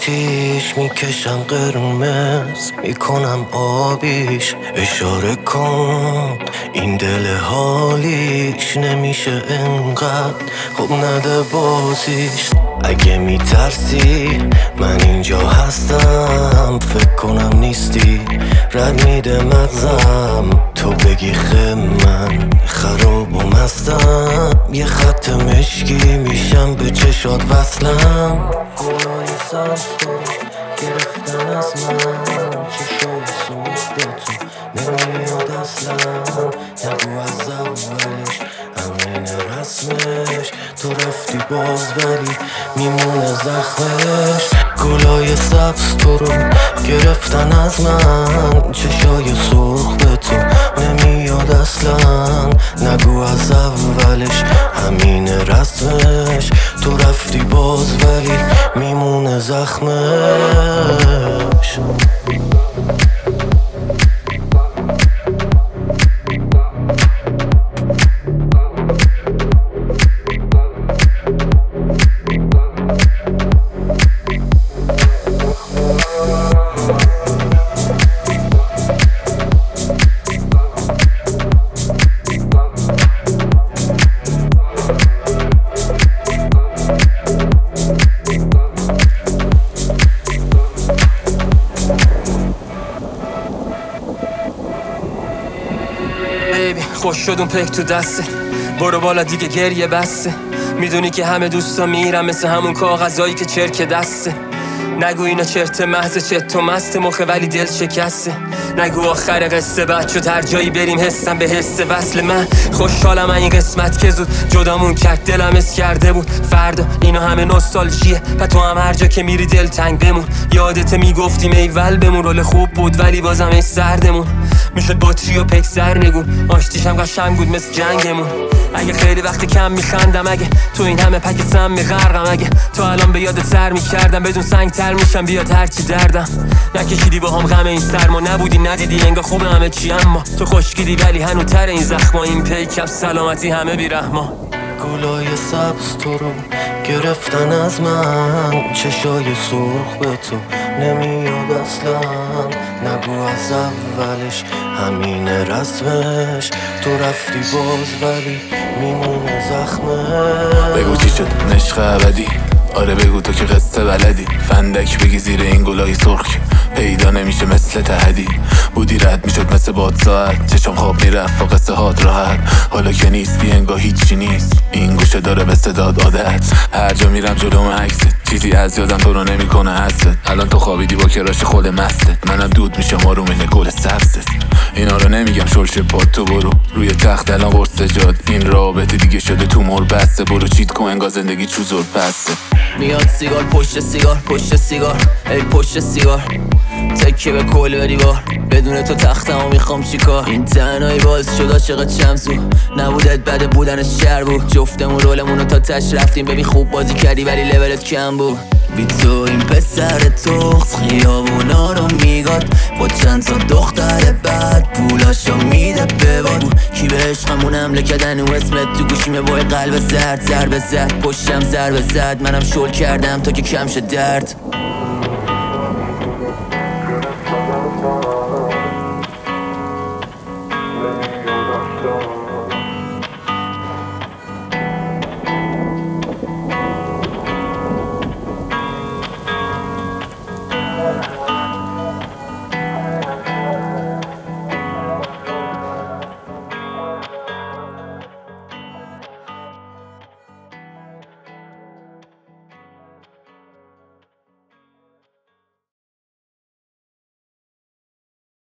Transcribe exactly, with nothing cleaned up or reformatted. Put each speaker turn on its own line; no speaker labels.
آتیش میکشم قرمز میکنم آبیش، اشاره کن این دل حالیش نمیشه انقدر خوب نده بازیش. اگه میترسی من اینجا هستم، فکر کنم نیستی رد میده مغزم. تو بگی خیلی من خراب و مستم، یه خط مشکی میشم به چشات وصلم. گلای سبز تو گرفتن از من، چشای سرخ با تو نمیاد اصلا. نگو از اولش همین رسمش، تو رفتی باز ولی میمونه زخمش. گلای سبز تو رو گرفتن از من، چشای سرخ به تو نمیاد اصلا. نگو از اولش همین رسمش، تو رفتی باز ولی میمونه زخمش.
خوش شد اون پیک تو دسته، برو بالا دیگه گریه بسته. میدونی که همه دوستا میرم مثل همون کاغذایی که چرک دسته. نگو اینا چرت محض چت تو مست مخه ولی دل شکسته. نگو آخر قصه بعد شد هر جایی بریم حسم به حس وصل. من خوشحالم این قسمت که زود جدامون کرد، دلم اس کرده بود فردا اینا همه نوستالژیه. و تو هم هر جا که میری دل تنگ بمون، یادت میگفتیم ایول بمون. رول خوب بود ولی بازم ای سردمون، میشد باتری و پک سر نگون. آشتیشم قشنگ بود مثل جنگمون. اگه خیلی وقت کم میخندم، اگه تو این همه پک سم میغرقم، اگه تو الان به یادت سر میکردم بدون سنگ تر میشم بیاد هرچی دردم. نکشیدی با هم غم این سرما، نبودی ندیدی انگار خوب همه چی، اما تو خوشگیدی ولی هنو تر این زخما. این پیکم سلامتی همه بیرحما.
گلای سبز تو رو گرفتن از من، چشای سرخ به تو نمیاد اصلا. نگو از اولش همین رسمش، تو رفتی باز ولی میمونه زخمش.
بگو چی شد نشق ابدی، آره بگو تو که قصه بلدی. فندک بگی زیر این گلای سرخ پیدا نمیشه مثل تهدی. بودی رد میشد مثل باد ساعت، چشم خواب میرفت و قصه هات راحت. حالا که نیستی انگار هیچی نیست، این گوشه داره به صداد عادت. هر جا میرم جلوم عکست، چیزی از یادم تو رو نمیکنه حست. الان تو خوابیدی با کراش خود مستت، منم دود میشم آرومین گل سبزت. اینا رو نمیگم شلشه با تو برو روی تخت الان قرص سجاد. این رابطه دیگه شده تو مر بسته، برو چیت کن انگار زندگی چوزور پسته.
میاد سیگار پشت سیگار پشت سیگار ای پشت سیگار، تکیه به کل دیوار. بدون تو تختمو میخوام چیکار؟ این تنهایی باعث شد عاشقت شمسو، نبودت بده بودنش شر بود. جفتمون رولمونو تا تش رفتیم، ببین خوب بازی کردی ولی لولت کم بود. بی تو این پسر تخت خیابونا رو میگاد، با چند تا دختر بعد پولاشو میده به باد. کی به عشقمون حمله کردن و اسمت تو گوشیمه وای قلب زرد ضربه زد. پشتم ضربه زد منم شل کردم تا که کم شه درد.